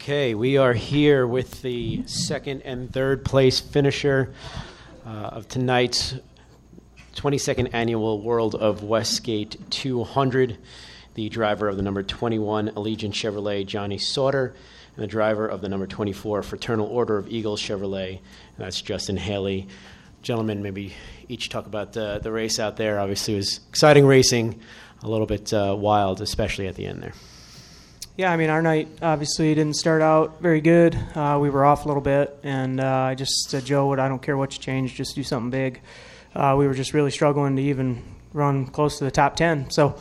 Okay, we are here with the second and third place finisher of tonight's 22nd Annual World of Westgate 200, the driver of the number 21 Allegiant Chevrolet, Johnny Sauter, and the driver of the number 24 Fraternal Order of Eagles Chevrolet, and that's Justin Haley. Gentlemen, maybe each talk about the race out there. Obviously, it was exciting racing, a little bit wild, especially at the end there. Yeah, I mean, our night obviously didn't start out very good. We were off a little bit, and I just said, Joe, I don't care what you change, just do something big. We were just really struggling to even run close to the top 10. So,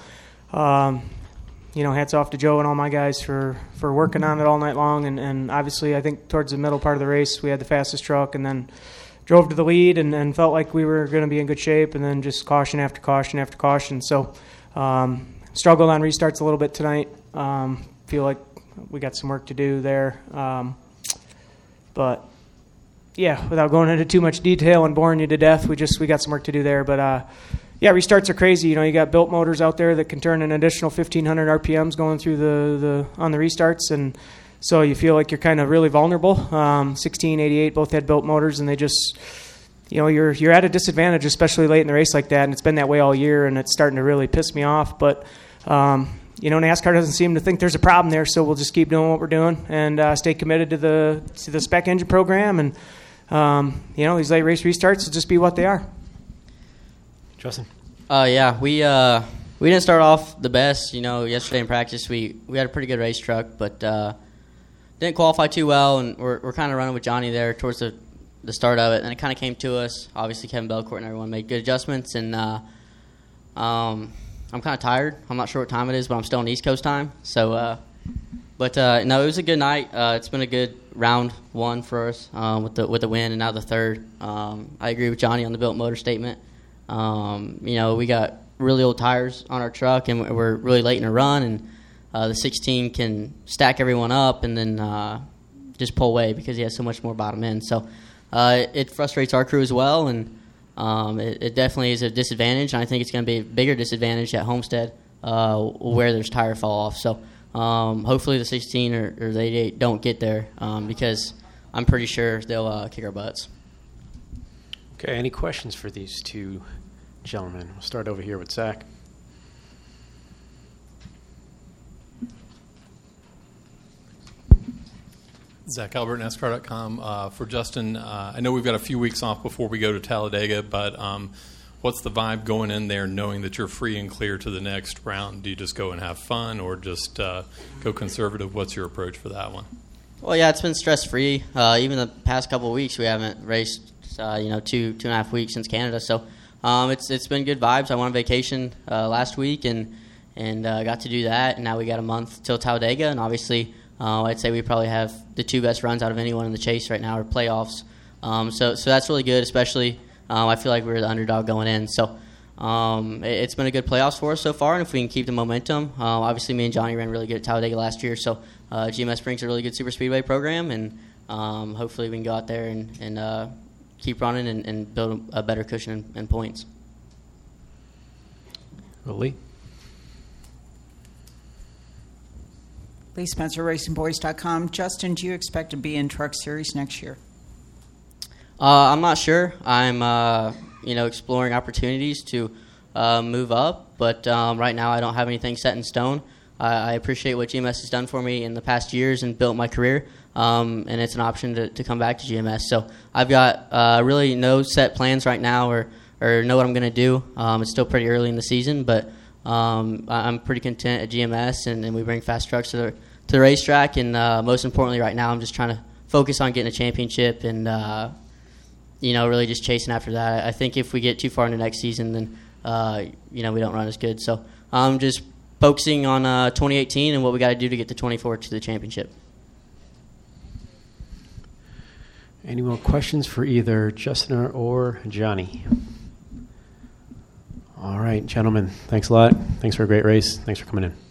hats off to Joe and all my guys for working on it all night long. And obviously, I think towards the middle part of the race, we had the fastest truck, and then drove to the lead and felt like we were going to be in good shape, and then just caution after caution after caution. So, struggled on restarts a little bit tonight. Feel like we got some work to do there. But, yeah, without going into too much detail and boring you to death, we got some work to do there. But, restarts are crazy. You got built motors out there that can turn an additional 1,500 RPMs going through on the restarts, and so you feel like you're kind of really vulnerable. 1688 both had built motors, and they just, you're at a disadvantage, especially late in the race like that, and it's been that way all year, and it's starting to really piss me off. But, NASCAR doesn't seem to think there's a problem there, so we'll just keep doing what we're doing and stay committed to the spec engine program. And, these late race restarts will just be what they are. Justin? We didn't start off the best. Yesterday in practice we had a pretty good race truck, but didn't qualify too well, and we're kind of running with Johnny there towards the start of it, and it kind of came to us. Obviously, Kevin Belcourt and everyone made good adjustments, and I'm kind of tired. I'm not sure what time it is, but I'm still on East Coast time. So, it was a good night. It's been a good round one for us with the win and now the third. I agree with Johnny on the built motor statement. We got really old tires on our truck, and we're really late in a run, and the 16 can stack everyone up and then just pull away because he has so much more bottom end. So it frustrates our crew as well, and it definitely is a disadvantage, and I think it's going to be a bigger disadvantage at Homestead where there's tire fall off. So hopefully the 16 or the 88 don't get there because I'm pretty sure they'll kick our butts. Okay, any questions for these two gentlemen? We'll start over here with Zach. Zach Albert, NASCAR.com. For Justin, I know we've got a few weeks off before we go to Talladega, but what's the vibe going in there knowing that you're free and clear to the next round? Do you just go and have fun or just go conservative? What's your approach for that one? Well, yeah, it's been stress-free. Even the past couple of weeks, we haven't raced, 2.5 weeks since Canada. So it's been good vibes. I went on vacation last week and got to do that, and now we got a month till Talladega, and obviously I'd say we probably have the two best runs out of anyone in the chase right now, or playoffs. So that's really good, especially I feel like we were the underdog going in. So it's been a good playoffs for us so far, and if we can keep the momentum, obviously me and Johnny ran really good at Talladega last year, so GMS brings a really good super speedway program, and hopefully we can go out there and keep running and build a better cushion and points. Lee? Lee Spencer, RacingBoys.com. Justin, do you expect to be in Truck Series next year? I'm not sure. I'm, exploring opportunities to move up, but right now I don't have anything set in stone. I appreciate what GMS has done for me in the past years and built my career, and it's an option to come back to GMS. So I've got really no set plans right now or know what I'm going to do. It's still pretty early in the season, but I'm pretty content at GMS, and we bring fast trucks to the racetrack, and most importantly right now I'm just trying to focus on getting a championship and really just chasing after that. I think if we get too far into next season, then we don't run as good. So I'm just focusing on 2018 and what we got to do to get the 24 to the championship. Any more questions for either Justin or Johnny? All right, gentlemen, thanks a lot. Thanks for a great race. Thanks for coming in.